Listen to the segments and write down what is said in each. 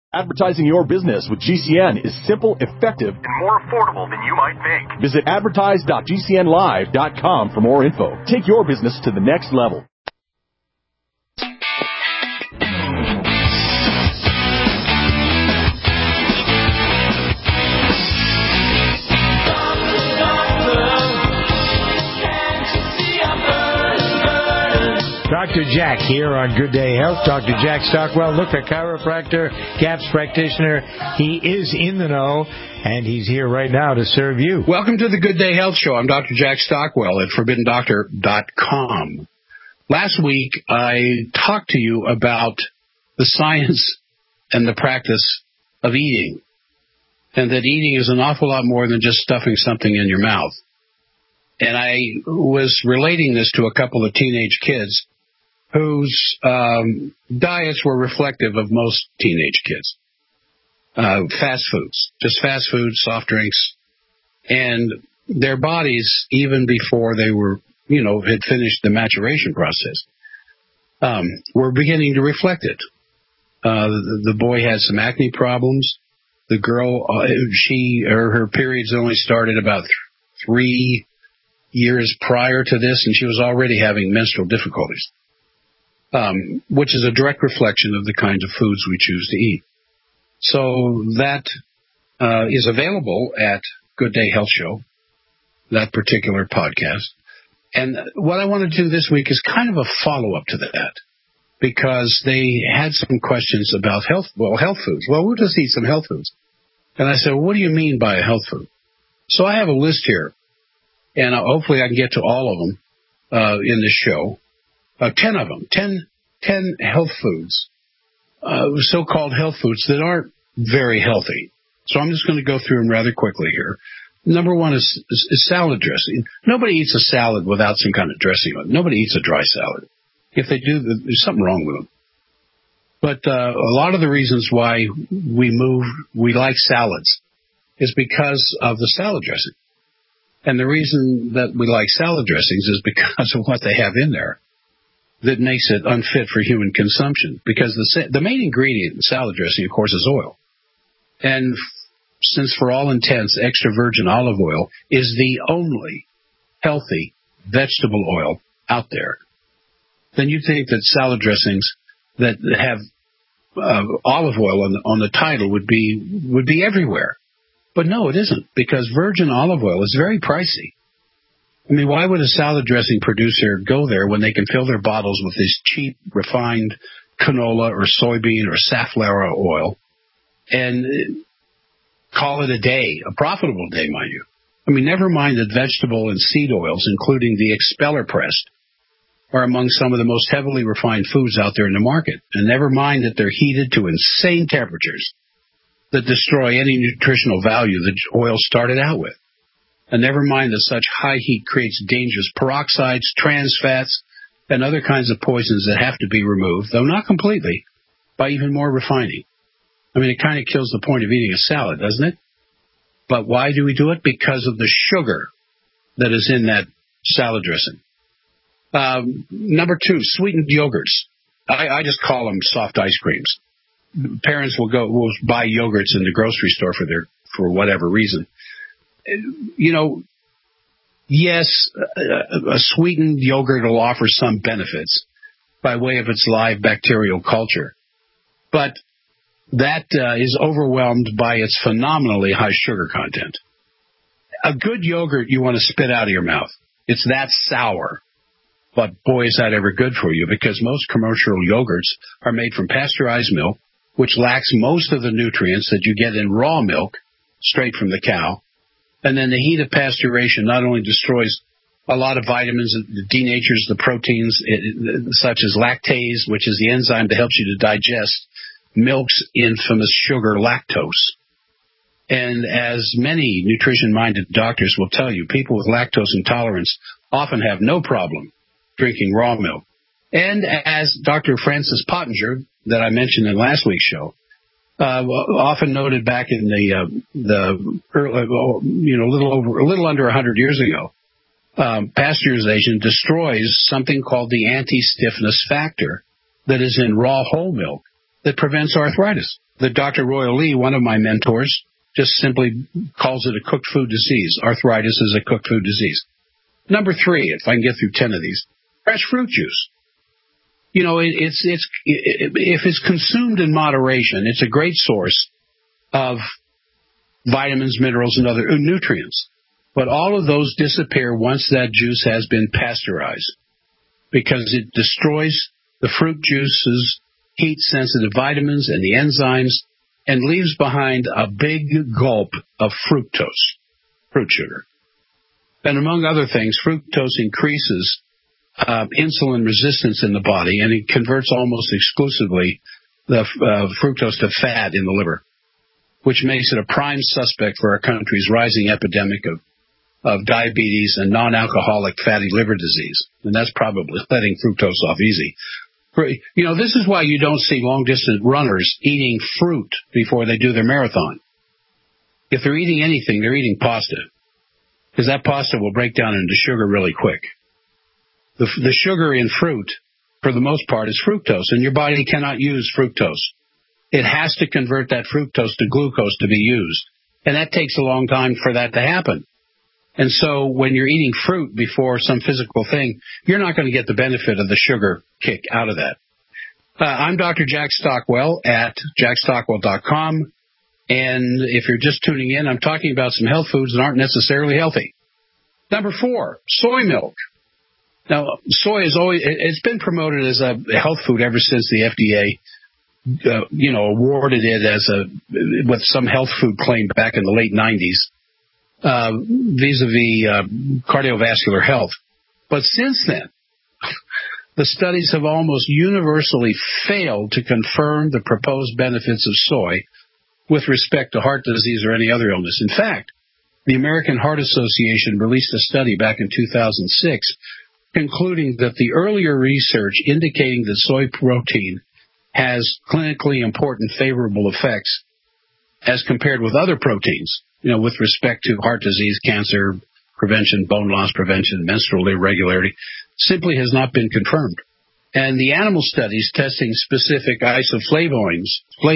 Advertising your business with GCN is simple, effective, and more affordable than you might think. Visit advertise.gcnlive.com for more info. Take your business to the next level. Dr. Jack here on Good Day Health. Dr. Jack Stockwell, look, a chiropractor, GAPS practitioner. He is in the know, and he's here right now to serve you. Welcome to the Good Day Health Show. I'm Dr. Jack Stockwell at ForbiddenDoctor.com. Last week, I talked to you about the science and the practice of eating, and that eating is an awful lot more than just stuffing something in your mouth. And I was relating this to a couple of teenage kids whose diets were reflective of most teenage kids. Fast foods, just fast food, soft drinks, and their bodies, even before they were, had finished the maturation process, were beginning to reflect it. The boy had some acne problems. The girl, her periods only started about 3 years prior to this, and she was already having menstrual difficulties. Which is a direct reflection of the kinds of foods we choose to eat. So that is available at Good Day Health Show, that particular podcast. And what I want to do this week is kind of a follow-up to that, because they had some questions about health foods. Well, we'll just eat some health foods. And I said, well, what do you mean by a health food? So I have a list here, and hopefully I can get to all of them in this show. 10 of them, 10 health foods, so-called health foods that aren't very healthy. So I'm just going to go through them rather quickly here. Number one is salad dressing. Nobody eats a salad without some kind of dressing on it. Nobody eats a dry salad. If they do, there's something wrong with them. But a lot of the reasons why we like salads is because of the salad dressing. And the reason that we like salad dressings is because of what they have in there that makes it unfit for human consumption. Because the main ingredient in salad dressing, of course, is oil. And since for all intents, extra virgin olive oil is the only healthy vegetable oil out there, then you'd think that salad dressings that have olive oil on the title would be everywhere. But no, it isn't, because virgin olive oil is very pricey. I mean, why would a salad dressing producer go there when they can fill their bottles with this cheap, refined canola or soybean or safflower oil and call it a day, a profitable day, mind you? I mean, never mind that vegetable and seed oils, including the expeller pressed, are among some of the most heavily refined foods out there in the market. And never mind that they're heated to insane temperatures that destroy any nutritional value the oil started out with. And never mind that such high heat creates dangerous peroxides, trans fats, and other kinds of poisons that have to be removed, though not completely, by even more refining. I mean, it kind of kills the point of eating a salad, doesn't it? But why do we do it? Because of the sugar that is in that salad dressing. Number two, sweetened yogurts. I just call them soft ice creams. Parents will buy yogurts in the grocery store for whatever reason. Yes, a sweetened yogurt will offer some benefits by way of its live bacterial culture, but that is overwhelmed by its phenomenally high sugar content. A good yogurt you want to spit out of your mouth. It's that sour. But boy, is that ever good for you, because most commercial yogurts are made from pasteurized milk, which lacks most of the nutrients that you get in raw milk straight from the cow. And then the heat of pasteurization not only destroys a lot of vitamins, it denatures the proteins such as lactase, which is the enzyme that helps you to digest milk's infamous sugar, lactose. And as many nutrition-minded doctors will tell you, people with lactose intolerance often have no problem drinking raw milk. And as Dr. Francis Pottinger, that I mentioned in last week's show, often noted back in the early, a little under 100 years ago, pasteurization destroys something called the anti-stiffness factor that is in raw whole milk that prevents arthritis. that Dr. Royal Lee, one of my mentors, just simply calls it a cooked food disease. Arthritis is a cooked food disease. Number 3, if I can get through 10 of these, fresh fruit juice. You know, if it's consumed in moderation, it's a great source of vitamins, minerals, and other nutrients. But all of those disappear once that juice has been pasteurized, because it destroys the fruit juice's heat-sensitive vitamins and the enzymes and leaves behind a big gulp of fructose, fruit sugar. And among other things, fructose increases insulin resistance in the body, and it converts almost exclusively the fructose to fat in the liver, which makes it a prime suspect for our country's rising epidemic of diabetes and non-alcoholic fatty liver disease. And that's probably letting fructose off easy. You know, this is why you don't see long-distance runners eating fruit before they do their marathon. If they're eating anything, they're eating pasta, because that pasta will break down into sugar really quick. The sugar in fruit, for the most part, is fructose, and your body cannot use fructose. It has to convert that fructose to glucose to be used, and that takes a long time for that to happen. And so when you're eating fruit before some physical thing, you're not going to get the benefit of the sugar kick out of that. I'm Dr. Jack Stockwell at jackstockwell.com. And if you're just tuning in, I'm talking about some health foods that aren't necessarily healthy. Number 4, soy milk. Now, soy it's been promoted as a health food ever since the FDA, awarded it with some health food claim back in the late 90s. Vis-a-vis cardiovascular health. But since then, the studies have almost universally failed to confirm the proposed benefits of soy with respect to heart disease or any other illness. In fact, the American Heart Association released a study back in 2006 concluding that the earlier research indicating that soy protein has clinically important favorable effects as compared with other proteins, with respect to heart disease, cancer prevention, bone loss prevention, menstrual irregularity, simply has not been confirmed. And the animal studies testing specific isoflavones,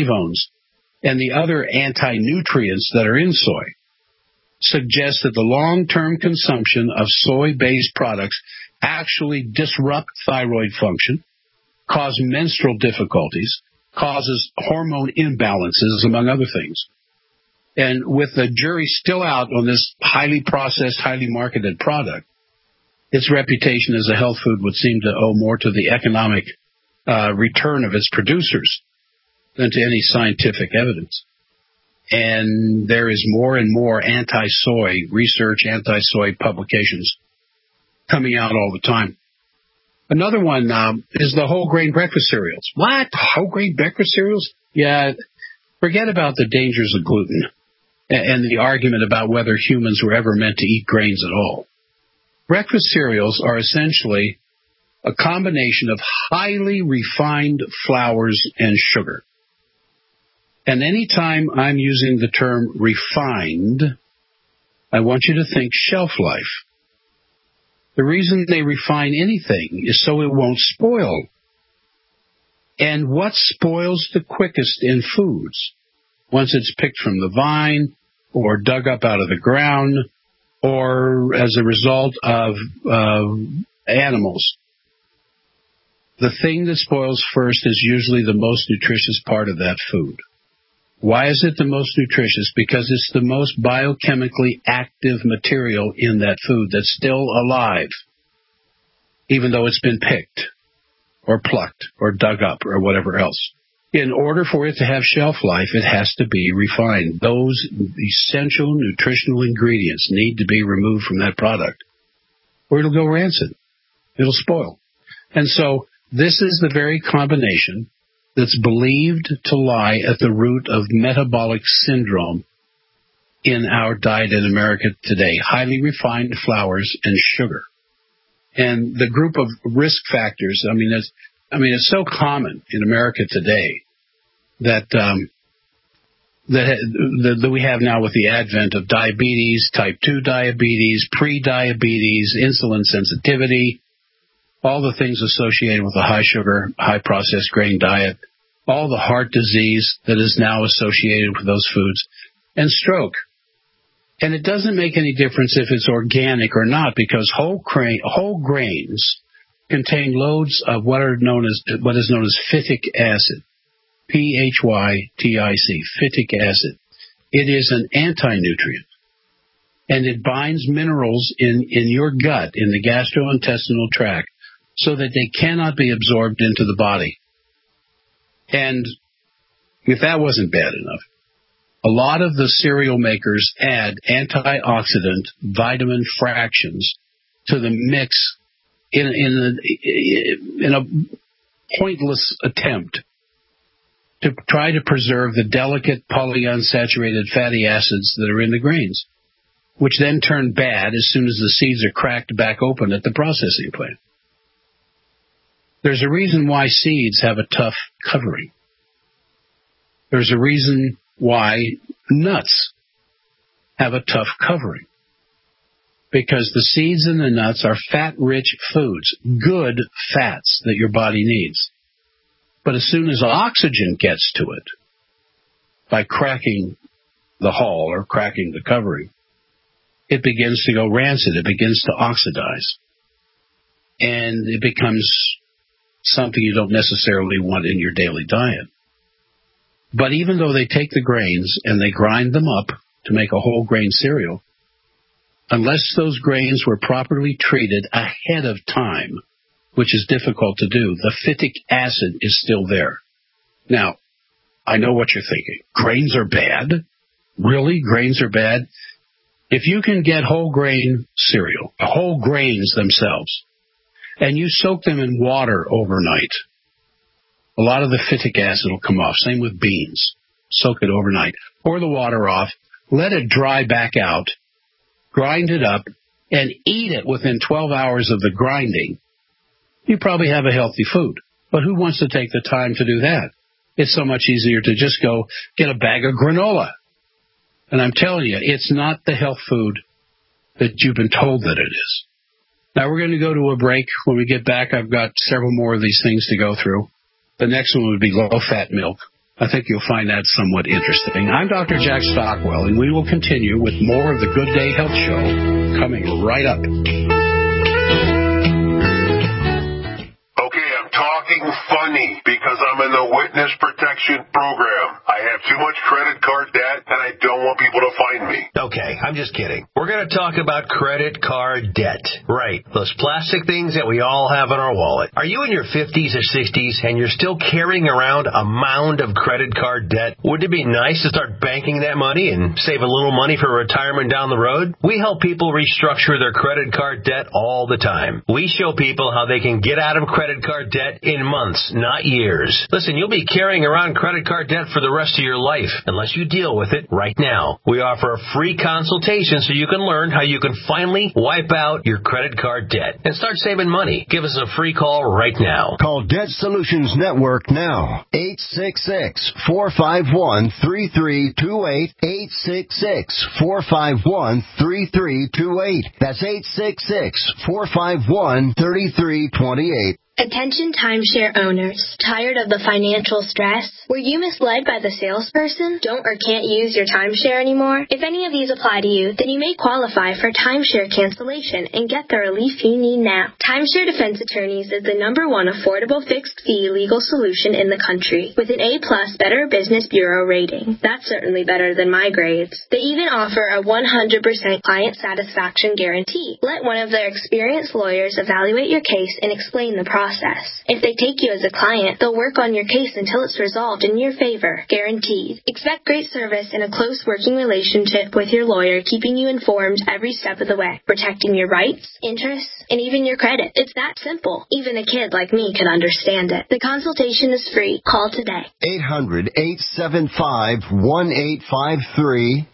and the other anti-nutrients that are in soy suggest that the long-term consumption of soy-based products actually disrupt thyroid function, cause menstrual difficulties, causes hormone imbalances, among other things. And with the jury still out on this highly processed, highly marketed product, its reputation as a health food would seem to owe more to the economic return of its producers than to any scientific evidence. And there is more and more anti-soy research, anti-soy publications coming out all the time. Another one is the whole grain breakfast cereals. What? Whole grain breakfast cereals? Yeah, forget about the dangers of gluten and the argument about whether humans were ever meant to eat grains at all. Breakfast cereals are essentially a combination of highly refined flours and sugar. And anytime I'm using the term refined, I want you to think shelf life. The reason they refine anything is so it won't spoil. And what spoils the quickest in foods? Once it's picked from the vine or dug up out of the ground or as a result of animals. The thing that spoils first is usually the most nutritious part of that food. Why is it the most nutritious? Because it's the most biochemically active material in that food that's still alive, even though it's been picked or plucked or dug up or whatever else. In order for it to have shelf life, it has to be refined. Those essential nutritional ingredients need to be removed from that product, or it'll go rancid. It'll spoil. And so this is the very combination that's believed to lie at the root of metabolic syndrome in our diet in America today. Highly refined flours and sugar. And the group of risk factors, it's so common in America today that we have now with the advent of diabetes, type 2 diabetes, pre-diabetes, insulin sensitivity, all the things associated with a high sugar, high processed grain diet, all the heart disease that is now associated with those foods, and stroke. And it doesn't make any difference if it's organic or not, because whole grains contain loads of what is known as phytic acid, P-H-Y-T-I-C, phytic acid. It is an anti-nutrient, and it binds minerals in your gut, in the gastrointestinal tract, so that they cannot be absorbed into the body. And if that wasn't bad enough, a lot of the cereal makers add antioxidant vitamin fractions to the mix in a pointless attempt to try to preserve the delicate polyunsaturated fatty acids that are in the grains, which then turn bad as soon as the seeds are cracked back open at the processing plant. There's a reason why seeds have a tough covering. There's a reason why nuts have a tough covering. Because the seeds in the nuts are fat-rich foods, good fats that your body needs. But as soon as oxygen gets to it, by cracking the hull or cracking the covering, it begins to go rancid. It begins to oxidize. And it becomes something you don't necessarily want in your daily diet. But even though they take the grains and they grind them up to make a whole grain cereal, unless those grains were properly treated ahead of time, which is difficult to do, the phytic acid is still there. Now, I know what you're thinking. Grains are bad? Really? Grains are bad? If you can get whole grain cereal, whole grains themselves, and you soak them in water overnight, a lot of the phytic acid will come off. Same with beans. Soak it overnight. Pour the water off. Let it dry back out. Grind it up and eat it within 12 hours of the grinding. You probably have a healthy food. But who wants to take the time to do that? It's so much easier to just go get a bag of granola. And I'm telling you, it's not the health food that you've been told that it is. Now we're going to go to a break. When we get back, I've got several more of these things to go through. The next one would be low-fat milk. I think you'll find that somewhat interesting. I'm Dr. Jack Stockwell, and we will continue with more of the Good Day Health Show coming right up. Okay, I'm talking funny because I'm in the witness protection program. I have too much credit card debt, and I don't want people to find me. Okay, I'm just kidding. We're going to talk about credit card debt. Right, those plastic things that we all have in our wallet. Are you in your 50s or 60s and you're still carrying around a mound of credit card debt? Wouldn't it be nice to start banking that money and save a little money for retirement down the road? We help people restructure their credit card debt all the time. We show people how they can get out of credit card debt in months, not years. Listen, you'll be carrying around credit card debt for the rest of your life unless you deal with it right now. We offer a free consultation so you can learn how you can finally wipe out your credit card debt and start saving money. Give us a free call right now. Call Debt Solutions Network now. 866-451-3328. 866-451-3328. That's 866-451-3328. Attention timeshare owners. Tired of the financial stress? Were you misled by the salesperson? Don't or can't use your timeshare anymore? If any of these apply to you, then you may qualify for timeshare cancellation and get the relief you need now. Timeshare Defense Attorneys is the #1 affordable fixed-fee legal solution in the country with an A+ Better Business Bureau rating. That's certainly better than my grades. They even offer a 100% client satisfaction guarantee. Let one of their experienced lawyers evaluate your case and explain the process. If they take you as a client, they'll work on your case until it's resolved in your favor, guaranteed. Expect great service and a close working relationship with your lawyer, keeping you informed every step of the way, protecting your rights, interests, and even your credit. It's that simple. Even a kid like me can understand it. The consultation is free. Call today. 800-875-1853.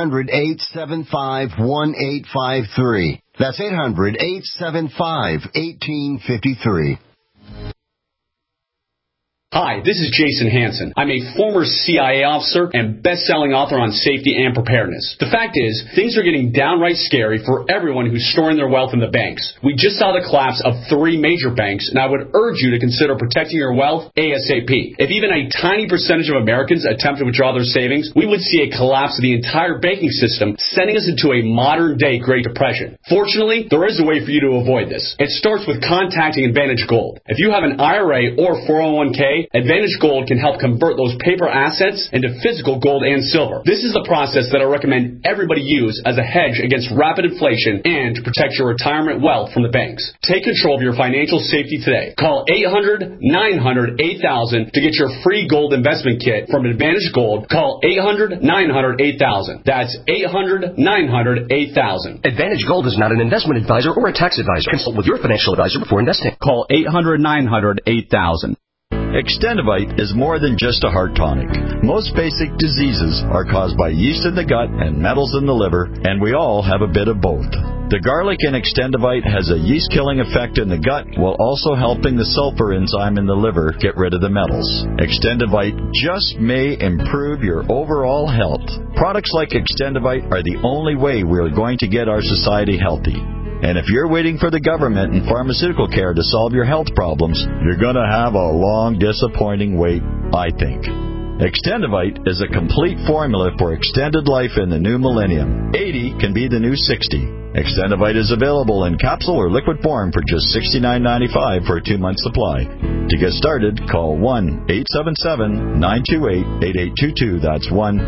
800-875-1853. That's 800-875-1853. Hi, this is Jason Hansen. I'm a former CIA officer and best-selling author on safety and preparedness. The fact is, things are getting downright scary for everyone who's storing their wealth in the banks. We just saw the collapse of 3 major banks, and I would urge you to consider protecting your wealth ASAP. If even a tiny percentage of Americans attempt to withdraw their savings, we would see a collapse of the entire banking system, sending us into a modern-day Great Depression. Fortunately, there is a way for you to avoid this. It starts with contacting Advantage Gold. If you have an IRA or 401k, Advantage Gold can help convert those paper assets into physical gold and silver. This is the process that I recommend everybody use as a hedge against rapid inflation and to protect your retirement wealth from the banks. Take control of your financial safety today. Call 800-900-8000 to get your free gold investment kit from Advantage Gold. Call 800-900-8000. That's 800-900-8000. Advantage Gold is not an investment advisor or a tax advisor. Consult with your financial advisor before investing. Call 800-900-8000. Extendivite is more than just a heart tonic. Most basic diseases are caused by yeast in the gut and metals in the liver, and we all have a bit of both. The garlic in Extendivite has a yeast-killing effect in the gut while also helping the sulfur enzyme in the liver get rid of the metals. Extendivite just may improve your overall health. Products like Extendivite are the only way we are going to get our society healthy. And if you're waiting for the government and pharmaceutical care to solve your health problems, you're going to have a long, disappointing wait, I think. Extendivite is a complete formula for extended life in the new millennium. 80 can be the new 60. Extendivite is available in capsule or liquid form for just $69.95 for a 2-month supply. To get started, call 1-877-928-8822. That's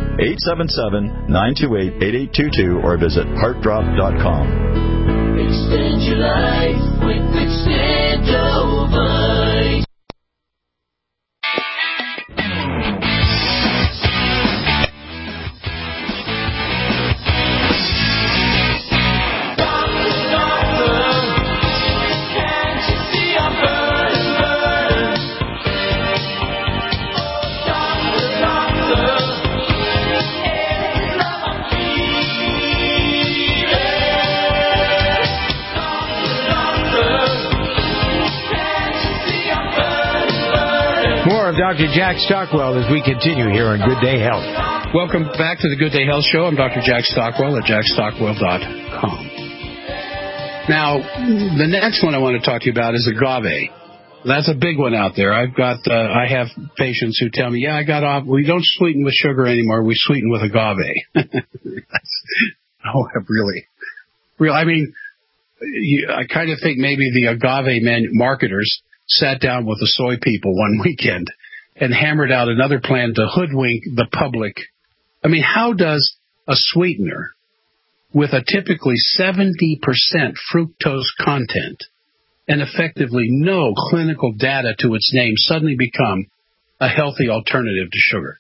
1-877-928-8822 or visit heartdrop.com. Extend your life with Extendovite. Dr. Jack Stockwell as we continue here on Good Day Health. Welcome back to the Good Day Health Show. I'm Dr. Jack Stockwell at jackstockwell.com. Now, the next one I want to talk to you about is agave. That's a big one out there. I have patients who tell me, I got off. We don't sweeten with sugar anymore. We sweeten with agave. I mean, I kind of think maybe the agave marketers sat down with the soy people one weekend and hammered out another plan to hoodwink the public. I mean, how does a sweetener with a typically 70% fructose content and effectively no clinical data to its name suddenly become a healthy alternative to sugar?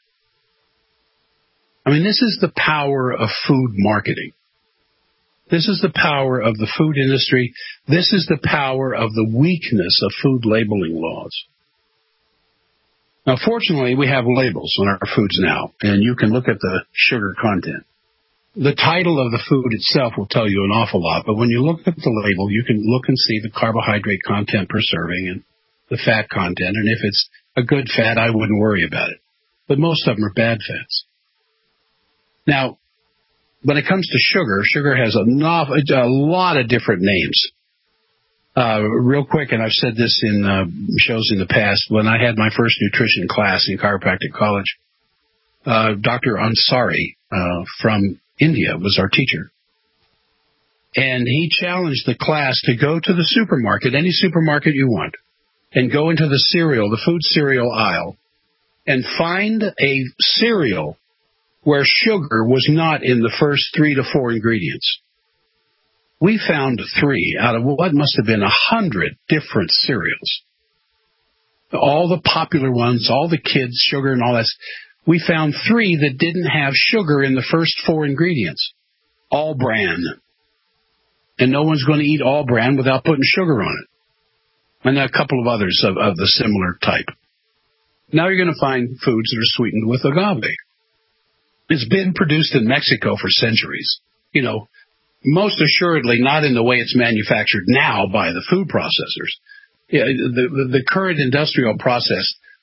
I mean, this is the power of food marketing. This is the power of the food industry. This is the power of the weakness of food labeling laws. Now, fortunately, we have labels on our foods now, and you can look at the sugar content. The title of the food itself will tell you an awful lot, but when you look at the label, you can look and see the carbohydrate content per serving and the fat content, and if it's a good fat, I wouldn't worry about it. But most of them are bad fats. Now, when it comes to sugar, sugar has a lot of different names. Real quick, and I've said this in shows in the past, when I had my first nutrition class in chiropractic college, Dr. Ansari from India was our teacher. And he challenged the class to go to the supermarket, any supermarket you want, and go into the food cereal aisle, and find a cereal where sugar was not in the first 3 to 4 ingredients. We found 3 out of what must have been 100 different cereals. All the popular ones, all the kids, sugar and all that. We found 3 that didn't have sugar in the first 4 ingredients. All bran. And no one's going to eat all bran without putting sugar on it. And a couple of others of the similar type. Now you're going to find foods that are sweetened with agave. It's been produced in Mexico for centuries. You know, most assuredly not in the way it's manufactured now by the food processors. The current industrial process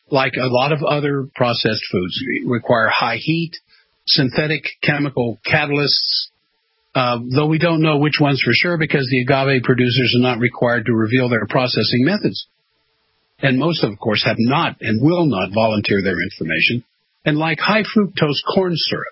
like a lot of other processed foods, require high heat, synthetic chemical catalysts, though we don't know which ones for sure because the agave producers are not required to reveal their processing methods. And most, of course, have not and will not volunteer their information. And like high fructose corn syrup,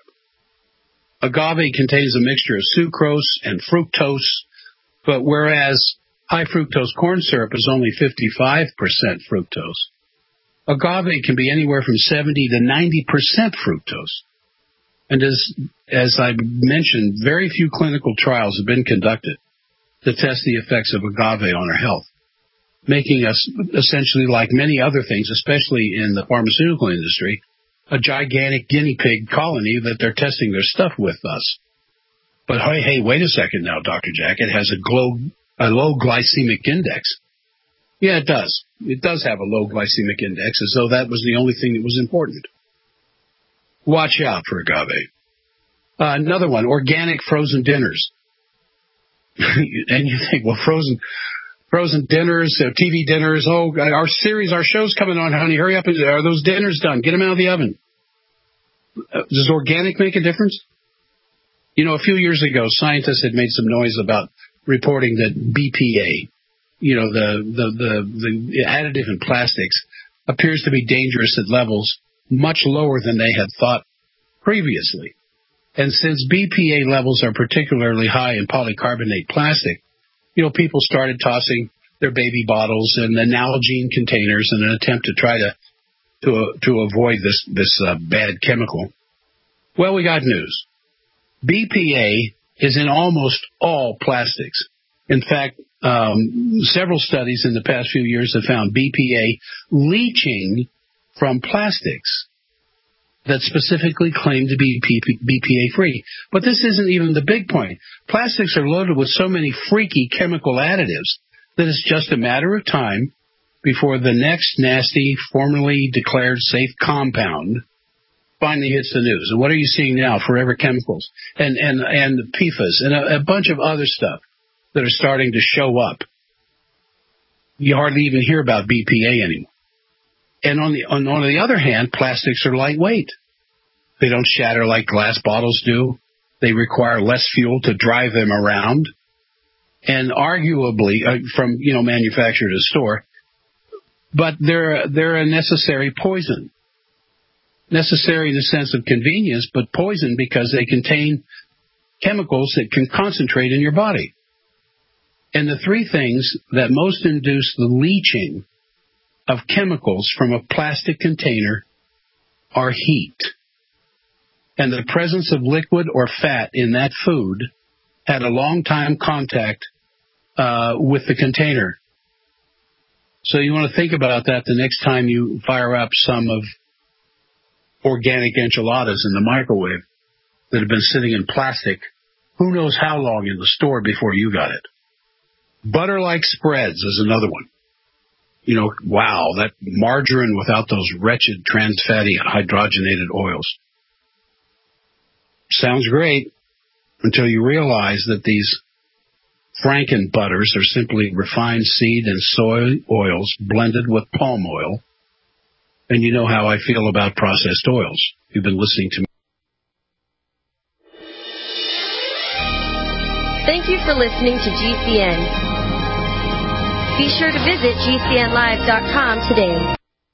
agave contains a mixture of sucrose and fructose, but whereas high fructose corn syrup is only 55% fructose, agave can be anywhere from 70 to 90% fructose. And as I mentioned, very few clinical trials have been conducted to test the effects of agave on our health, making us essentially, like many other things, especially in the pharmaceutical industry, a gigantic guinea pig colony that they're testing their stuff with us. But hey, wait a second now, Dr. Jack. It has a low glycemic index. Yeah, it does. It does have a low glycemic index, as though that was the only thing that was important. Watch out for agave. Another one, organic frozen dinners. And you think, well, frozen dinners, TV dinners. Oh, our show's coming on, honey. Hurry up. Are those dinners done? Get them out of the oven. Does organic make a difference? You know, a few years ago, scientists had made some noise about reporting that BPA, you know, the additive in plastics, appears to be dangerous at levels much lower than they had thought previously. And since BPA levels are particularly high in polycarbonate plastic, you know, people started tossing their baby bottles and the Nalgene containers in an attempt to try to avoid this bad chemical. Well, we got news. BPA is in almost all plastics. In fact, several studies in the past few years have found BPA leaching from plastics that specifically claim to be BPA-free. But this isn't even the big point. Plastics are loaded with so many freaky chemical additives that it's just a matter of time before the next nasty, formerly declared safe compound finally hits the news. And what are you seeing now? Forever Chemicals and PFAS and a bunch of other stuff that are starting to show up. You hardly even hear about BPA anymore. And on the other hand, plastics are lightweight. They don't shatter like glass bottles do. They require less fuel to drive them around. And arguably, from manufacturer to store, but they're a necessary poison. Necessary in the sense of convenience, but poison because they contain chemicals that can concentrate in your body. And the three things that most induce the leaching of chemicals from a plastic container are heat. And the presence of liquid or fat in that food had a long time contact with the container. So you want to think about that the next time you fire up some of organic enchiladas in the microwave that have been sitting in plastic who knows how long in the store before you got it. Butter-like spreads is another one. You know, wow, that margarine without those wretched trans fatty hydrogenated oils. Sounds great until you realize that these Franken butters are simply refined seed and soy oils blended with palm oil. And you know how I feel about processed oils. You've been listening to me. Thank you for listening to GCN. Be sure to visit GCNlive.com today.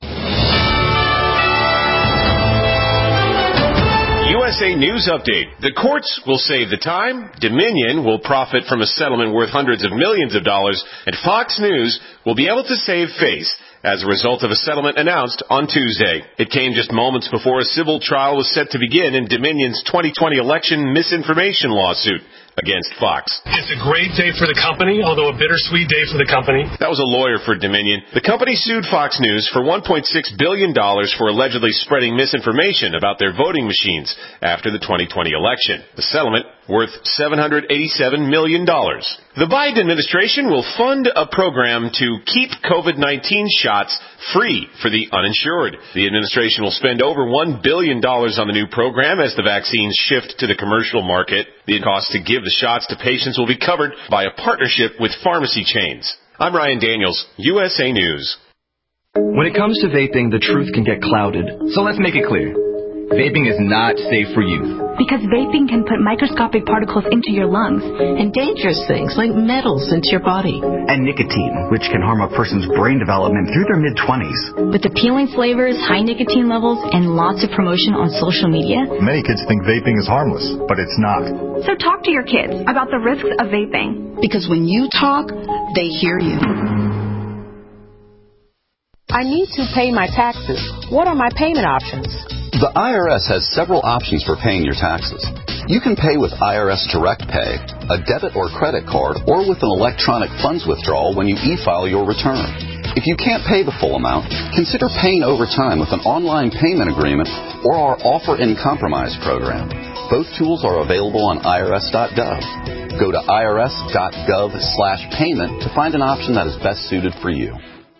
USA News Update. The courts will save the time, Dominion will profit from a settlement worth hundreds of millions of dollars, and Fox News will be able to save face as a result of a settlement announced on Tuesday. It came just moments before a civil trial was set to begin in Dominion's 2020 election misinformation lawsuit against Fox. It's a great day for the company, although a bittersweet day for the company. That was a lawyer for Dominion. The company sued Fox News for $1.6 billion for allegedly spreading misinformation about their voting machines after the 2020 election. The settlement worth $787 million. The Biden administration will fund a program to keep COVID-19 shots free for the uninsured. The administration will spend over $1 billion on the new program as the vaccines shift to the commercial market. The cost to give the shots to patients will be covered by a partnership with pharmacy chains. I'm Ryan Daniels, USA News. When it comes to vaping, the truth can get clouded. So let's make it clear. Vaping is not safe for youth. Because vaping can put microscopic particles into your lungs. And dangerous things like metals into your body. And nicotine, which can harm a person's brain development through their mid-20s. With appealing flavors, high nicotine levels, and lots of promotion on social media. Many kids think vaping is harmless, but it's not. So talk to your kids about the risks of vaping. Because when you talk, they hear you. I need to pay my taxes. What are my payment options? The IRS has several options for paying your taxes. You can pay with IRS Direct Pay, a debit or credit card, or with an electronic funds withdrawal when you e-file your return. If you can't pay the full amount, consider paying over time with an online payment agreement or our Offer in Compromise program. Both tools are available on irs.gov. Go to irs.gov/payment to find an option that is best suited for you.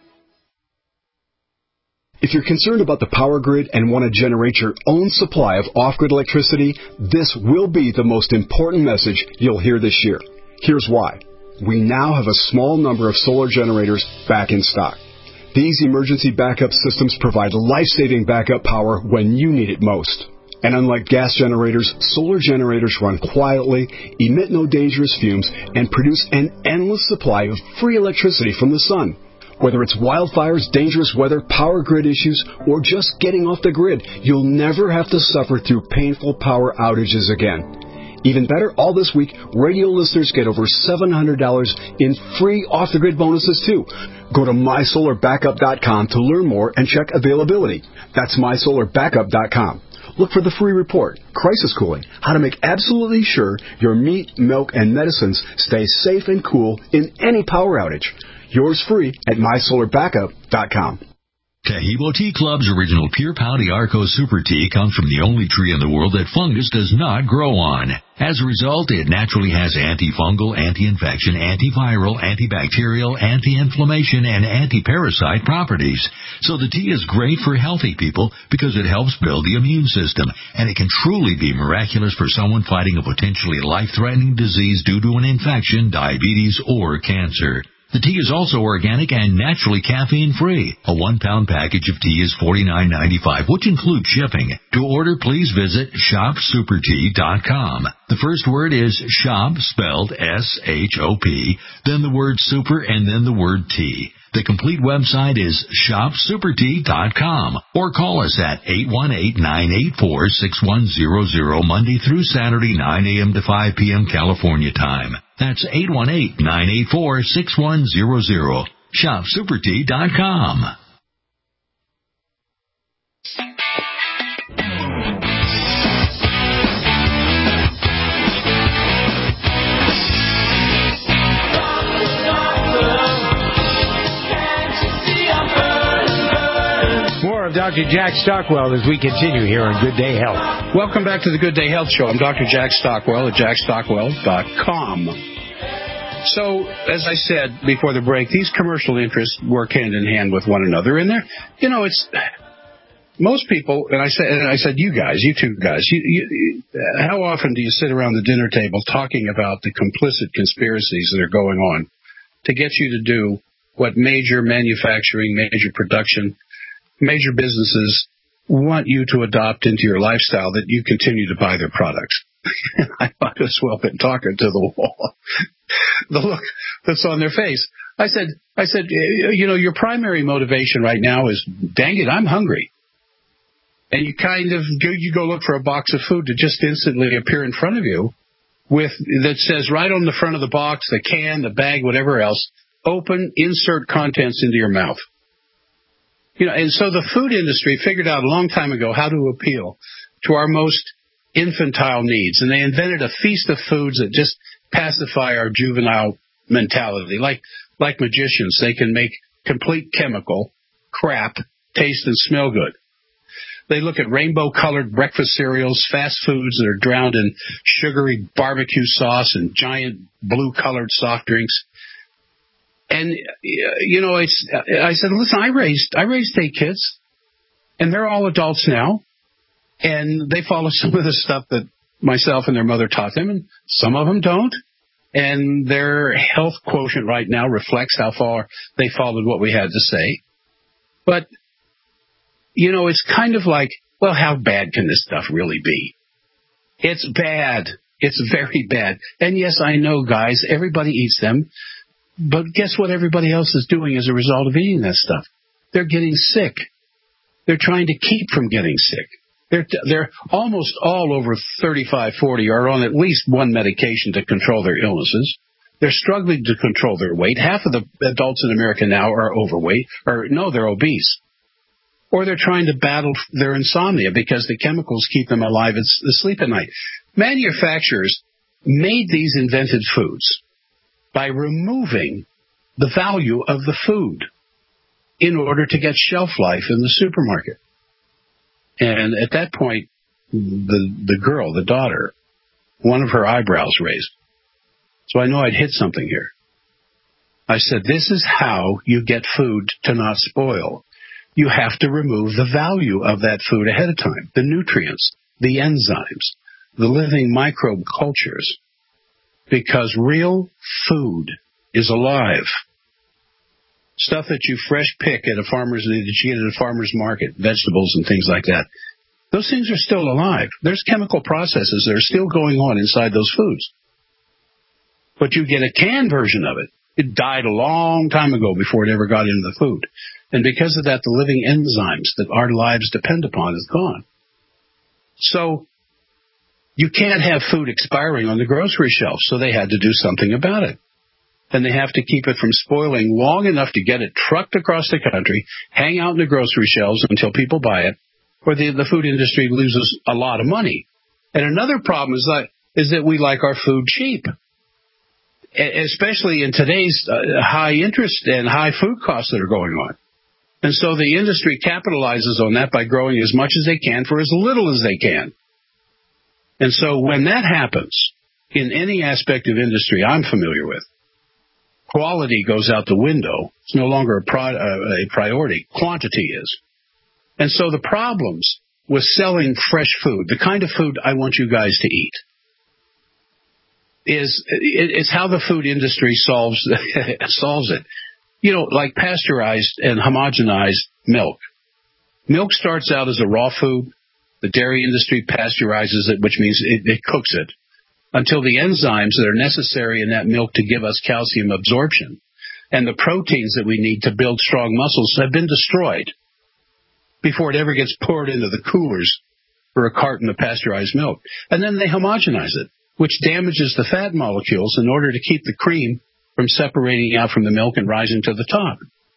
If you're concerned about the power grid and want to generate your own supply of off-grid electricity, this will be the most important message you'll hear this year. Here's why. We now have a small number of solar generators back in stock. These emergency backup systems provide life-saving backup power when you need it most. And unlike gas generators, solar generators run quietly, emit no dangerous fumes, and produce an endless supply of free electricity from the sun. Whether it's wildfires, dangerous weather, power grid issues, or just getting off the grid, you'll never have to suffer through painful power outages again. Even better, all this week, radio listeners get over $700 in free off-the-grid bonuses, too. Go to mysolarbackup.com to learn more and check availability. That's mysolarbackup.com. Look for the free report, Crisis Cooling, how to make absolutely sure your meat, milk, and medicines stay safe and cool in any power outage. Yours free at mysolarbackup.com. Taheebo Tea Club's original Pure Pau d'Arco Super Tea comes from the only tree in the world that fungus does not grow on. As a result, it naturally has antifungal, anti-infection, antiviral, antibacterial, anti-inflammation, and anti-parasite properties. So the tea is great for healthy people because it helps build the immune system, and it can truly be miraculous for someone fighting a potentially life-threatening disease due to an infection, diabetes, or cancer. The tea is also organic and naturally caffeine-free. A 1-pound package of tea is $49.95, which includes shipping. To order, please visit shopsupertea.com. The first word is shop, spelled S-H-O-P, then the word super, and then the word tea. The complete website is shopsupertea.com, or call us at 818-984-6100 Monday through Saturday, 9 a.m. to 5 p.m. California time. That's 818-984-6100. shopsupertea.com. More of Dr. Jack Stockwell as we continue here on Good Day Health. Welcome back to the Good Day Health Show. I'm Dr. Jack Stockwell at jackstockwell.com. So, as I said before the break, these commercial interests work hand in hand with one another. And they're, you know, it's most people, and I said, you guys, you two guys, how often do you sit around the dinner table talking about the complicit conspiracies that are going on to get you to do what major manufacturing, major production, major businesses want you to adopt into your lifestyle, that you continue to buy their products? I might as well have been talking to the wall. The look that's on their face. I said, you know, your primary motivation right now is, dang it, I'm hungry. And you kind of go look for a box of food to just instantly appear in front of you that says right on the front of the box, the can, the bag, whatever else, open, insert contents into your mouth. You know, and so the food industry figured out a long time ago how to appeal to our most infantile needs. And they invented a feast of foods that just pacify our juvenile mentality. Like magicians, they can make complete chemical crap taste and smell good. They look at rainbow-colored breakfast cereals, fast foods that are drowned in sugary barbecue sauce and giant blue-colored soft drinks. And, you know, I said, listen, I raised 8 kids, and they're all adults now, and they follow some of the stuff that myself and their mother taught them, and some of them don't. And their health quotient right now reflects how far they followed what we had to say. But, it's kind of like, well, how bad can this stuff really be? It's bad. It's very bad. And yes, I know, guys, everybody eats them. But guess what everybody else is doing as a result of eating that stuff? They're getting sick. They're trying to keep from getting sick. They're almost all over 35, 40 are on at least one medication to control their illnesses. They're struggling to control their weight. Half of the adults in America now are overweight, they're obese. Or they're trying to battle their insomnia because the chemicals keep them alive and asleep at night. Manufacturers made these invented foods by removing the value of the food in order to get shelf life in the supermarket. And at that point, the girl, the daughter, one of her eyebrows raised. So I know I'd hit something here. I said, this is how you get food to not spoil. You have to remove the value of that food ahead of time, the nutrients, the enzymes, the living microbe cultures, because real food is alive. Stuff that you fresh pick at a farmer's market, vegetables and things like that. Those things are still alive. There's chemical processes that are still going on inside those foods. But you get a canned version of it. It died a long time ago before it ever got into the food. And because of that, the living enzymes that our lives depend upon is gone. So you can't have food expiring on the grocery shelf, so they had to do something about it. And they have to keep it from spoiling long enough to get it trucked across the country, hang out in the grocery shelves until people buy it, or the food industry loses a lot of money. And another problem is that we like our food cheap, especially in today's high interest and high food costs that are going on. And so the industry capitalizes on that by growing as much as they can for as little as they can. And so when that happens in any aspect of industry I'm familiar with, quality goes out the window. It's no longer a priority. Quantity is. And so the problems with selling fresh food, the kind of food I want you guys to eat, is how the food industry solves it. Like pasteurized and homogenized milk. Milk starts out as a raw food. The dairy industry pasteurizes it, which means it cooks it, until the enzymes that are necessary in that milk to give us calcium absorption and the proteins that we need to build strong muscles have been destroyed before it ever gets poured into the coolers for a carton of pasteurized milk. And then they homogenize it, which damages the fat molecules in order to keep the cream from separating out from the milk and rising to the top.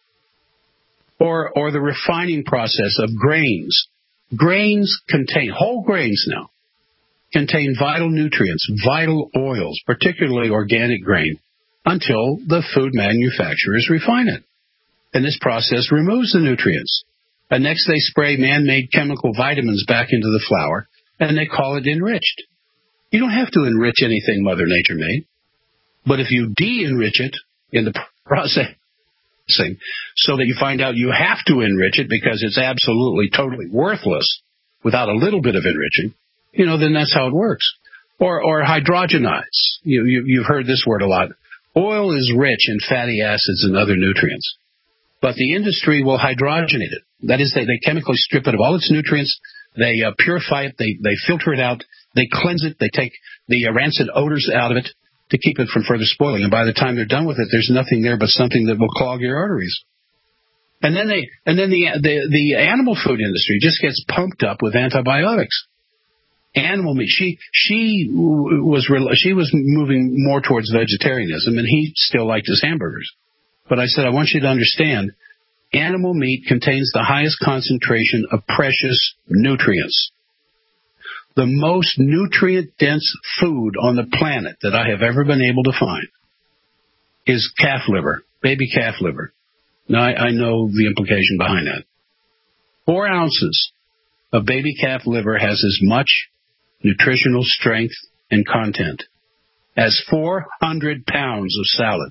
Or the refining process of grains. Grains contain, whole grains now, contain vital nutrients, vital oils, particularly organic grain, until the food manufacturers refine it. And this process removes the nutrients. And next they spray man-made chemical vitamins back into the flour, and they call it enriched. You don't have to enrich anything Mother Nature made. But if you de-enrich it in the process, so that you find out you have to enrich it because it's absolutely, totally worthless without a little bit of enriching, then that's how it works. Or hydrogenize. You've heard this word a lot. Oil is rich in fatty acids and other nutrients, but the industry will hydrogenate it. That is, they chemically strip it of all its nutrients. They purify it. They filter it out. They cleanse it. They take the rancid odors out of it to keep it from further spoiling. And by the time they're done with it, there's nothing there but something that will clog your arteries. And then the animal food industry just gets pumped up with antibiotics. Animal meat. She was moving more towards vegetarianism, and he still liked his hamburgers. But I said, I want you to understand, animal meat contains the highest concentration of precious nutrients. The most nutrient-dense food on the planet that I have ever been able to find is calf liver, baby calf liver. Now, I know the implication behind that. 4 ounces of baby calf liver has as much nutritional strength and content as 400 pounds of salad.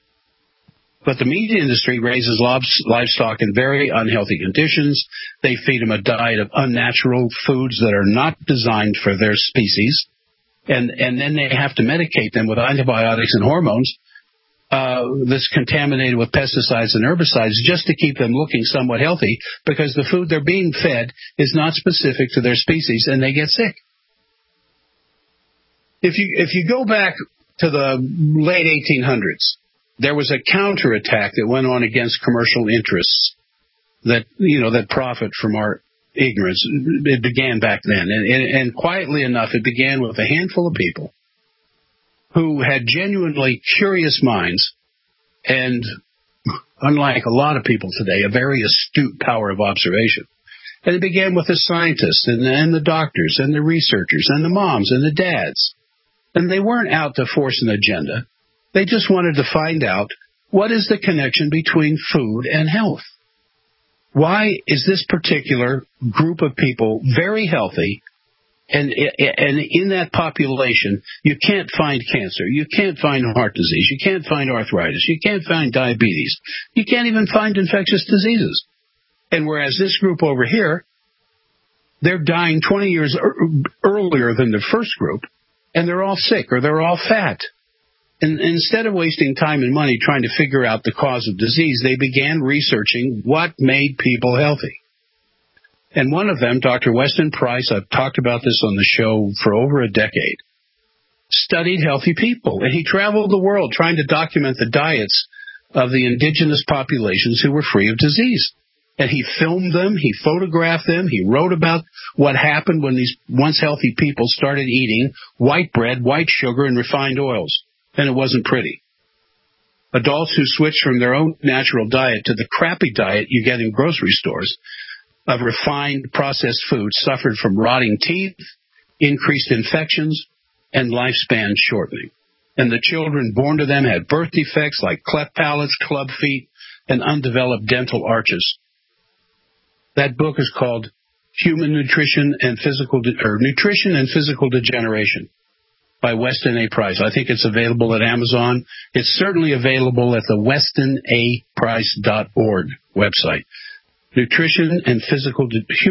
But the meat industry raises livestock in very unhealthy conditions. They feed them a diet of unnatural foods that are not designed for their species. And then they have to medicate them with antibiotics and hormones that's contaminated with pesticides and herbicides just to keep them looking somewhat healthy, because the food they're being fed is not specific to their species and they get sick. If you go back to the late 1800s, there was a counterattack that went on against commercial interests that profit from our ignorance. It began back then, and quietly enough, it began with a handful of people who had genuinely curious minds and, unlike a lot of people today, a very astute power of observation. And it began with the scientists and the doctors and the researchers and the moms and the dads. And they weren't out to force an agenda. They just wanted to find out, what is the connection between food and health? Why is this particular group of people very healthy, and in that population, you can't find cancer, you can't find heart disease, you can't find arthritis, you can't find diabetes, you can't even find infectious diseases. And whereas this group over here, they're dying 20 years earlier than the first group, and they're all sick or they're all fat. And instead of wasting time and money trying to figure out the cause of disease, they began researching what made people healthy. And one of them, Dr. Weston Price, I've talked about this on the show for over a decade, studied healthy people. And he traveled the world trying to document the diets of the indigenous populations who were free of disease. And he filmed them, he photographed them, he wrote about what happened when these once healthy people started eating white bread, white sugar, and refined oils. And it wasn't pretty. Adults who switched from their own natural diet to the crappy diet you get in grocery stores of refined processed food suffered from rotting teeth, increased infections, and lifespan shortening. And the children born to them had birth defects like cleft palates, club feet, and undeveloped dental arches. That book is called Nutrition and Physical Degeneration by Weston A. Price. I think it's available at Amazon. It's certainly available at the WestonAPrice.org website. Nutrition and Physical...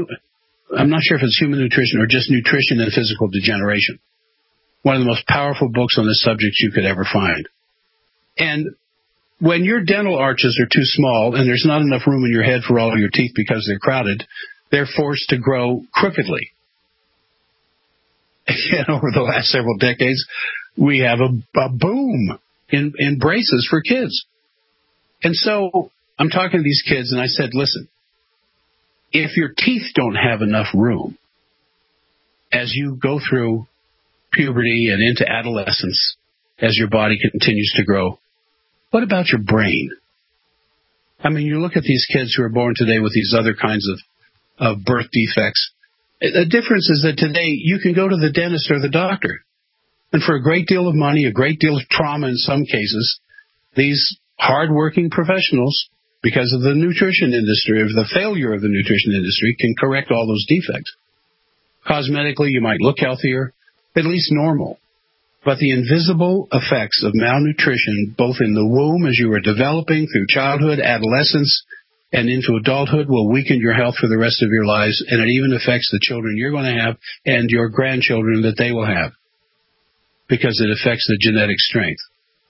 I'm not sure if it's human nutrition or just nutrition and physical degeneration. One of the most powerful books on this subject you could ever find. And when your dental arches are too small and there's not enough room in your head for all of your teeth because they're crowded, they're forced to grow crookedly. And over the last several decades, we have a boom in braces for kids. And so I'm talking to these kids, and I said, listen, if your teeth don't have enough room as you go through puberty and into adolescence, as your body continues to grow, what about your brain? I mean, you look at these kids who are born today with these other kinds of birth defects. The difference is that today you can go to the dentist or the doctor, and for a great deal of money, a great deal of trauma in some cases, these hardworking professionals, because of the nutrition industry, or the failure of the nutrition industry, can correct all those defects. Cosmetically, you might look healthier, at least normal. But the invisible effects of malnutrition, both in the womb as you are developing through childhood, adolescence, and into adulthood, will weaken your health for the rest of your lives, and it even affects the children you're going to have and your grandchildren that they will have, because it affects the genetic strength.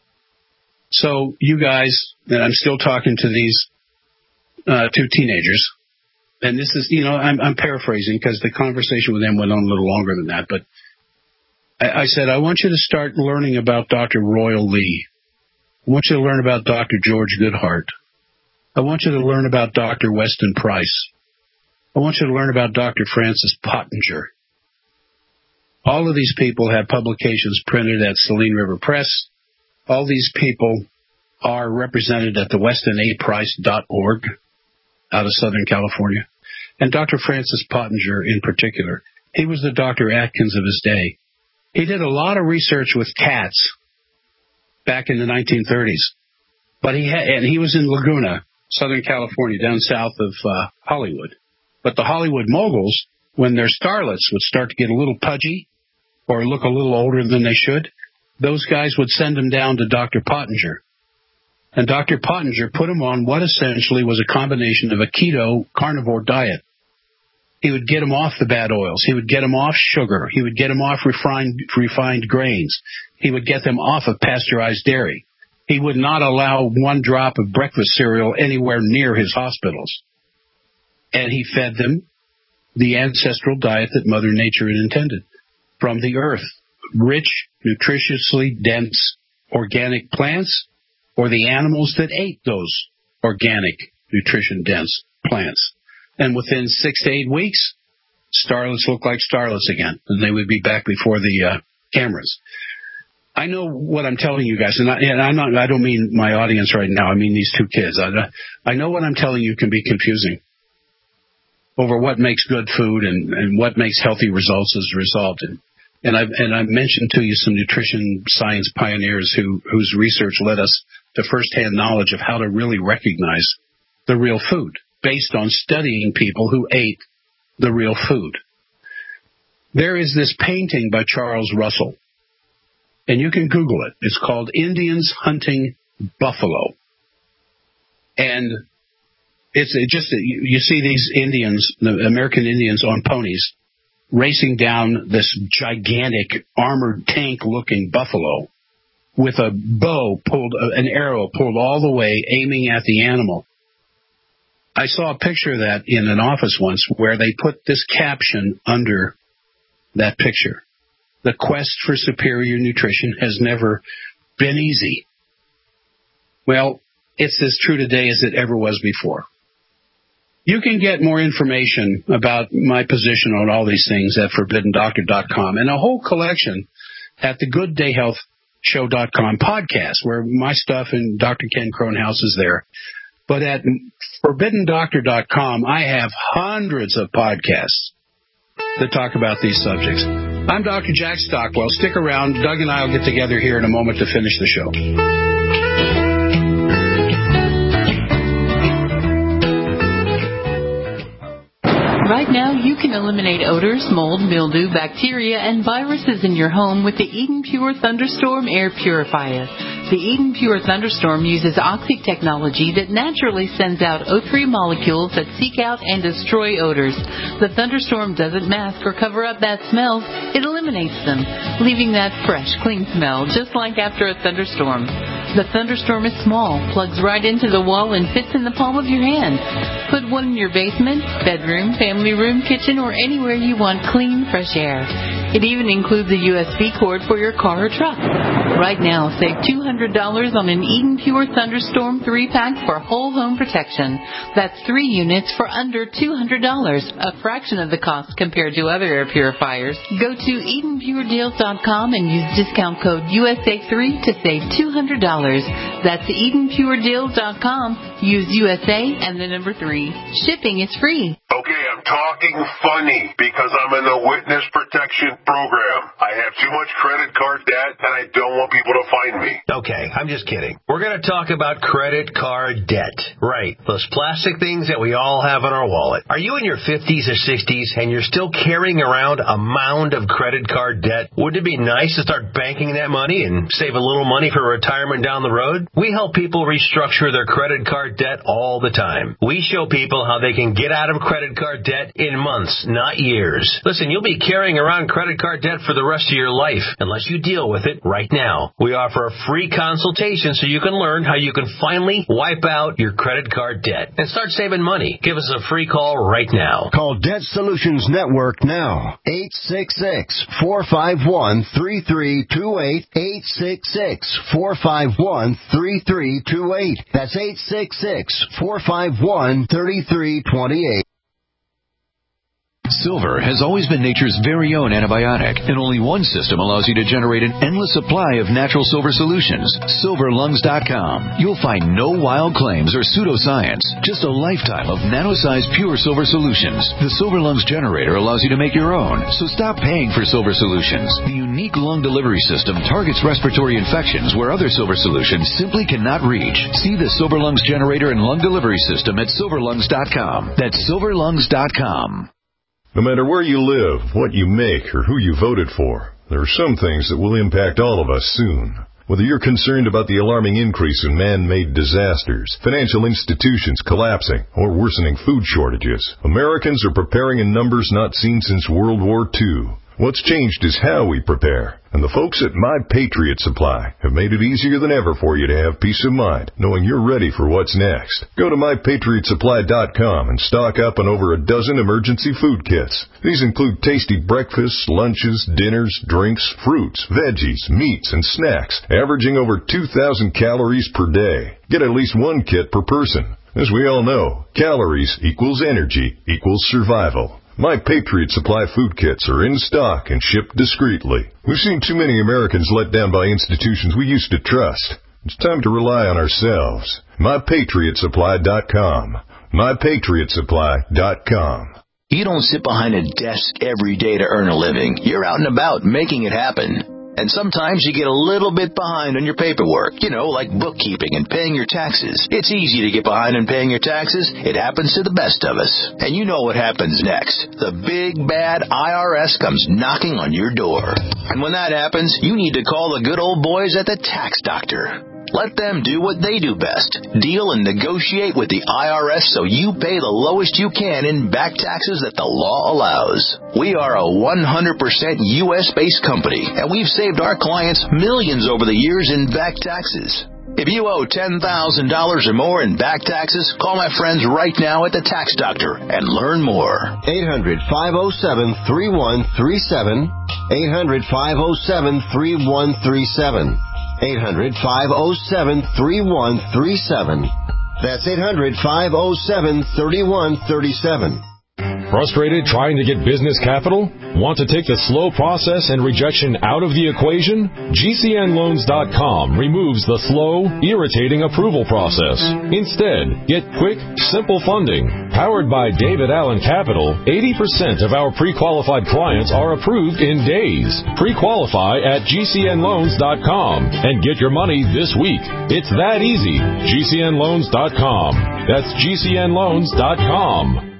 So you guys, and I'm still talking to these two teenagers, and this is, I'm paraphrasing because the conversation with them went on a little longer than that, but I said, I want you to start learning about Dr. Royal Lee. I want you to learn about Dr. George Goodheart. I want you to learn about Dr. Weston Price. I want you to learn about Dr. Francis Pottinger. All of these people have publications printed at Saline River Press. All these people are represented at the WestonAPrice.org out of Southern California. And Dr. Francis Pottinger in particular, he was the Dr. Atkins of his day. He did a lot of research with cats back in the 1930s. But he was in Laguna, Southern California, down south of Hollywood. But the Hollywood moguls, when their starlets would start to get a little pudgy or look a little older than they should, those guys would send them down to Dr. Pottinger. And Dr. Pottinger put them on what essentially was a combination of a keto carnivore diet. He would get them off the bad oils. He would get them off sugar. He would get them off refined grains. He would get them off of pasteurized dairy. He would not allow one drop of breakfast cereal anywhere near his hospitals. And he fed them the ancestral diet that Mother Nature had intended from the earth. Rich, nutritiously dense organic plants, or the animals that ate those organic, nutrition-dense plants. And within 6 to 8 weeks, starlets look like starlets again, and they would be back before the cameras. I know what I'm telling you guys, and I don't mean my audience right now. I mean these two kids. I know what I'm telling you can be confusing over what makes good food and what makes healthy results as a result. And I've mentioned to you some nutrition science pioneers whose research led us to firsthand knowledge of how to really recognize the real food based on studying people who ate the real food. There is this painting by Charles Russell, and you can Google it. It's called Indians Hunting Buffalo. And it's just, you see these Indians, the American Indians on ponies, racing down this gigantic armored tank-looking buffalo with a bow pulled, an arrow pulled all the way, aiming at the animal. I saw a picture of that in an office once where they put this caption under that picture. The quest for superior nutrition has never been easy. Well, it's as true today as it ever was before. You can get more information about my position on all these things at ForbiddenDoctor.com and a whole collection at the GoodDayHealthShow.com podcast, where my stuff and Dr. Ken Cronhouse is there. But at ForbiddenDoctor.com, I have hundreds of podcasts that talk about these subjects. I'm Dr. Jack Stockwell. Stick around. Doug and I will get together here in a moment to finish the show. Right now, you can eliminate odors, mold, mildew, bacteria, and viruses in your home with the Eden Pure Thunderstorm Air Purifier. The Eden Pure Thunderstorm uses Oxy technology that naturally sends out O3 molecules that seek out and destroy odors. The Thunderstorm doesn't mask or cover up bad smells, it eliminates them, leaving that fresh, clean smell, just like after a thunderstorm. The Thunderstorm is small, plugs right into the wall, and fits in the palm of your hand. Put one in your basement, bedroom, family room, kitchen, or anywhere you want clean, fresh air. It even includes a USB cord for your car or truck. Right now, save $200 on an Eden Pure Thunderstorm 3-pack for whole home protection. That's 3 units for under $200, a fraction of the cost compared to other air purifiers. Go to EdenPureDeals.com and use discount code USA3 to save $200. That's EdenPureDeals.com. Use USA and the number 3. Shipping is free. Okay, I'm talking funny because I'm in the witness protection program. I have too much credit card debt and I don't want people to find me. Okay, I'm just kidding. We're going to talk about credit card debt. Right, those plastic things that we all have in our wallet. Are you in your 50s or 60s and you're still carrying around a mound of credit card debt? Wouldn't it be nice to start banking that money and save a little money for retirement down the road? We help people restructure their credit card debt all the time. We show people how they can get out of credit card debt in months, not years. Listen, you'll be carrying around credit card debt for the rest of your life unless you deal with it right now. We offer a free consultation so you can learn how you can finally wipe out your credit card debt and start saving money. Give us a free call right now. Call Debt Solutions Network now. 866-451-3328. 866-451-3328. That's 866-451-3328. Silver has always been nature's very own antibiotic, and only one system allows you to generate an endless supply of natural silver solutions. SilverLungs.com. You'll find no wild claims or pseudoscience, just a lifetime of nano-sized pure silver solutions. The Silver Lungs generator allows you to make your own, so stop paying for silver solutions. The unique lung delivery system targets respiratory infections where other silver solutions simply cannot reach. See the Silver Lungs generator and lung delivery system at SilverLungs.com. That's SilverLungs.com. No matter where you live, what you make, or who you voted for, there are some things that will impact all of us soon. Whether you're concerned about the alarming increase in man-made disasters, financial institutions collapsing, or worsening food shortages, Americans are preparing in numbers not seen since World War II. What's changed is how we prepare. And the folks at My Patriot Supply have made it easier than ever for you to have peace of mind, knowing you're ready for what's next. Go to MyPatriotSupply.com and stock up on over a dozen emergency food kits. These include tasty breakfasts, lunches, dinners, drinks, fruits, veggies, meats, and snacks, averaging over 2,000 calories per day. Get at least one kit per person. As we all know, calories equals energy equals survival. My Patriot Supply food kits are in stock and shipped discreetly. We've seen too many Americans let down by institutions we used to trust. It's time to rely on ourselves. MyPatriotSupply.com. MyPatriotSupply.com. You don't sit behind a desk every day to earn a living. You're out and about making it happen. And sometimes you get a little bit behind on your paperwork, like bookkeeping and paying your taxes. It's easy to get behind on paying your taxes. It happens to the best of us. And you know what happens next. The big, bad IRS comes knocking on your door. And when that happens, you need to call the good old boys at the Tax Doctor. Let them do what they do best. Deal and negotiate with the IRS so you pay the lowest you can in back taxes that the law allows. We are a 100% U.S.-based company, and we've saved our clients millions over the years in back taxes. If you owe $10,000 or more in back taxes, call my friends right now at the Tax Doctor and learn more. 800-507-3137. 800-507-3137. 800-507-3137. That's 800-507-3137. Frustrated trying to get business capital? Want to take the slow process and rejection out of the equation? GCNLoans.com removes the slow, irritating approval process. Instead, get quick, simple funding. Powered by David Allen Capital, 80% of our pre-qualified clients are approved in days. Pre-qualify at GCNLoans.com and get your money this week. It's that easy. GCNLoans.com. That's GCNLoans.com.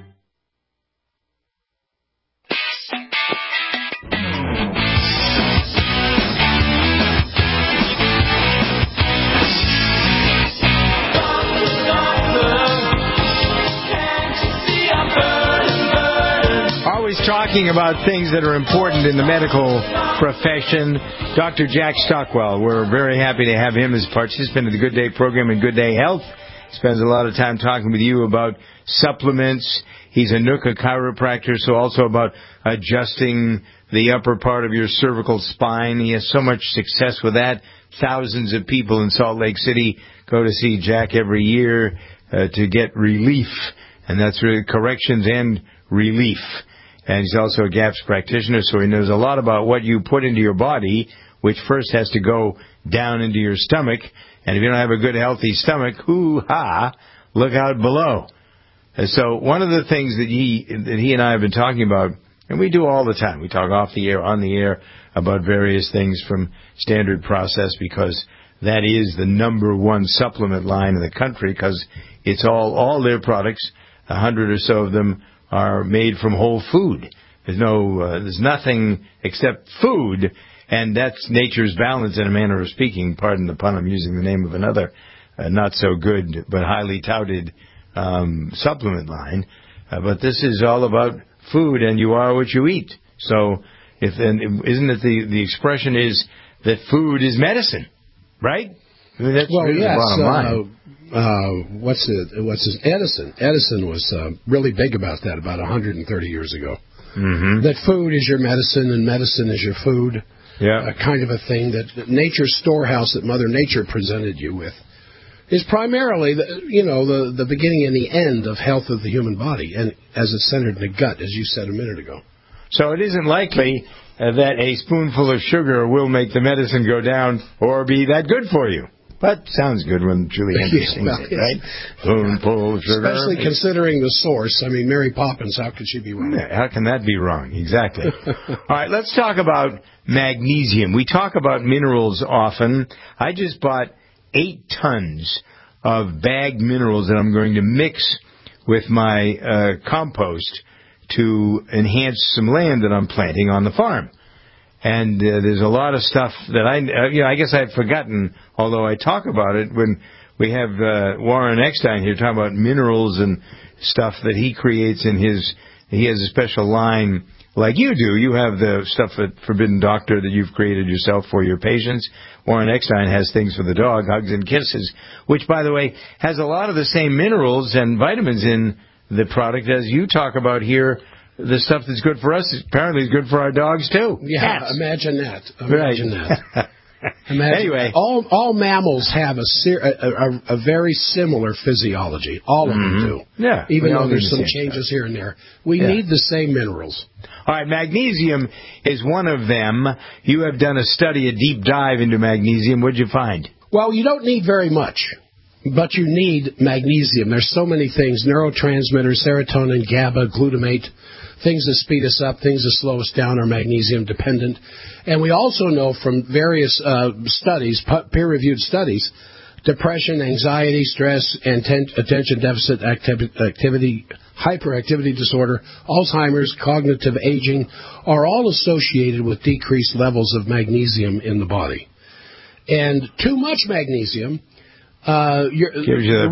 Talking about things that are important in the medical profession. Dr. Jack Stockwell, we're very happy to have him as a participant of the Good Day program and Good Day Health. He spends a lot of time talking with you about supplements. He's a NUCA chiropractor, so also about adjusting the upper part of your cervical spine. He has so much success with that. Thousands of people in Salt Lake City go to see Jack every year to get relief, and that's really corrections and relief. And he's also a GAPS practitioner, so he knows a lot about what you put into your body, which first has to go down into your stomach. And if you don't have a good, healthy stomach, hoo-ha, look out below. And so one of the things that he and I have been talking about, and we do all the time, we talk off the air, on the air, about various things from Standard Process, because that is the number one supplement line in the country, because it's all their products, 100 or so of them, are made from whole food. There's nothing except food, and that's nature's balance in a manner of speaking. Pardon the pun, I'm using the name of another not so good but highly touted supplement line. But this is all about food, and you are what you eat. So, isn't it the expression is that food is medicine, right? I mean, that's really the bottom line. Edison was really big about that about 130 years ago. Mm-hmm. That food is your medicine and medicine is your food. Yeah. Kind of a thing that nature's storehouse that Mother Nature presented you with is primarily the beginning and the end of health of the human body, and as it's centered in the gut, as you said a minute ago. So it isn't likely that a spoonful of sugar will make the medicine go down or be that good for you. But sounds good when Julie Hendricks sings it, right? Spoonful of sugar. Especially considering the source. I mean, Mary Poppins, how could she be wrong? How can that be wrong? Exactly. All right, let's talk about magnesium. We talk about minerals often. I just bought 8 tons of bagged minerals that I'm going to mix with my compost to enhance some land that I'm planting on the farm. And there's a lot of stuff that I guess I'd forgotten, although I talk about it when we have Warren Eckstein here talking about minerals and stuff that he creates in he has a special line like you do. You have the stuff at Forbidden Doctor that you've created yourself for your patients. Warren Eckstein has things for the dog, Hugs and Kisses, which, by the way, has a lot of the same minerals and vitamins in the product as you talk about here. The stuff that's good for us apparently is good for our dogs, too. Yeah, Cats. Imagine that. Imagine that. Anyway. All mammals have a very similar physiology. All of them do. Yeah. Even though there's some changes here and there. We need the same minerals. All right, magnesium is one of them. You have done a study, a deep dive into magnesium. What did you find? Well, you don't need very much, but you need magnesium. There's so many things, neurotransmitters, serotonin, GABA, glutamate, things that speed us up, things that slow us down are magnesium dependent. And we also know from various studies, peer-reviewed studies, depression, anxiety, stress, and attention deficit activity, hyperactivity disorder, Alzheimer's, cognitive aging are all associated with decreased levels of magnesium in the body. And too much magnesium, the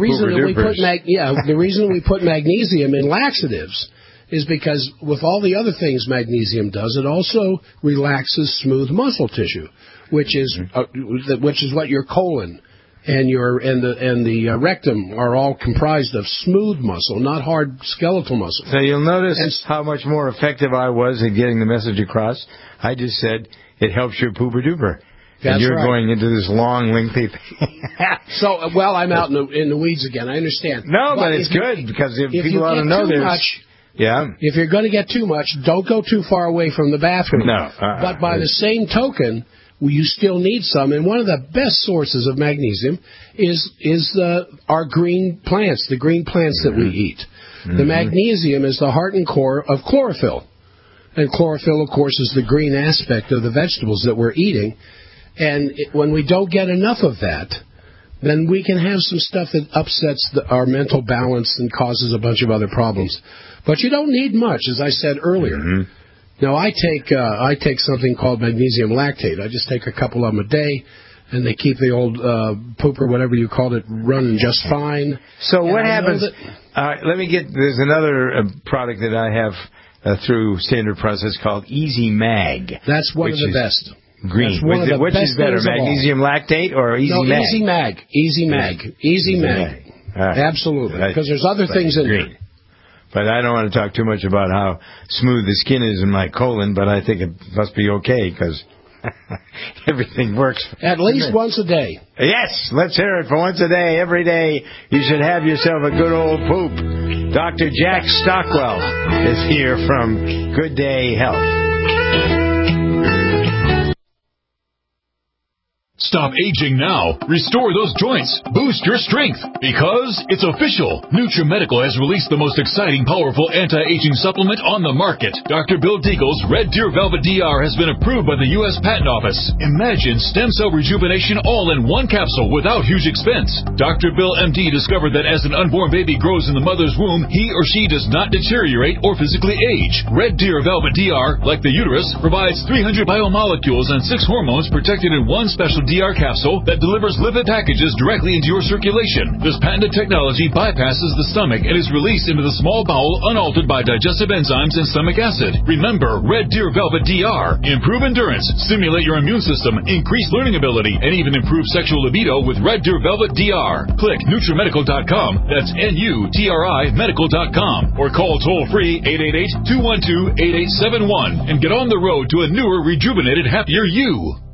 reason we put magnesium in laxatives is because with all the other things magnesium does, it also relaxes smooth muscle tissue, which is what your colon and the rectum are all comprised of smooth muscle, not hard skeletal muscle. So you'll notice how much more effective I was at getting the message across. I just said it helps your pooper duper. And you're going into this long, lengthy thing. So, well, I'm out in the weeds again. I understand. No, but it's good because if people ought to know this. Yeah. If you're going to get too much, don't go too far away from the bathroom. No. But by the same token, you still need some. And one of the best sources of magnesium is our green plants, the green plants that we eat. The magnesium is the heart and core of chlorophyll. And chlorophyll, of course, is the green aspect of the vegetables that we're eating. And when we don't get enough of that, then we can have some stuff that upsets our mental balance and causes a bunch of other problems. But you don't need much, as I said earlier. Now, I take something called magnesium lactate. I just take a couple of them a day, and they keep the old poop or whatever you called it running just fine. So what happens? There's another product that I have through standard process called Easy Mag. That's one of the best. Green. Which is better, magnesium lactate or Easy Mag? Easy Mag. Easy Mag. Easy Mag. Right. Absolutely. Because there's other things in green. there. But I don't want to talk too much about how smooth the skin is in my colon, but I think it must be okay because everything works. At least once a day. Yes, let's hear it for once a day. Every day you should have yourself a good old poop. Dr. Jack Stockwell is here from Good Day Health. Stop aging now. Restore those joints. Boost your strength. Because it's official. NutriMedical has released the most exciting, powerful anti-aging supplement on the market. Dr. Bill Deagle's Red Deer Velvet DR has been approved by the U.S. Patent Office. Imagine stem cell rejuvenation all in one capsule without huge expense. Dr. Bill MD discovered that as an unborn baby grows in the mother's womb, he or she does not deteriorate or physically age. Red Deer Velvet DR, like the uterus, provides 300 biomolecules and 6 hormones protected in one special DR capsule that delivers lipid packages directly into your circulation. This patented technology bypasses the stomach and is released into the small bowel unaltered by digestive enzymes and stomach acid. Remember, Red Deer Velvet DR. Improve endurance, stimulate your immune system, increase learning ability, and even improve sexual libido with Red Deer Velvet DR. Click NutriMedical.com, that's NUTRI Medical.com, or call toll-free 888-212-8871 and get on the road to a newer, rejuvenated, happier you.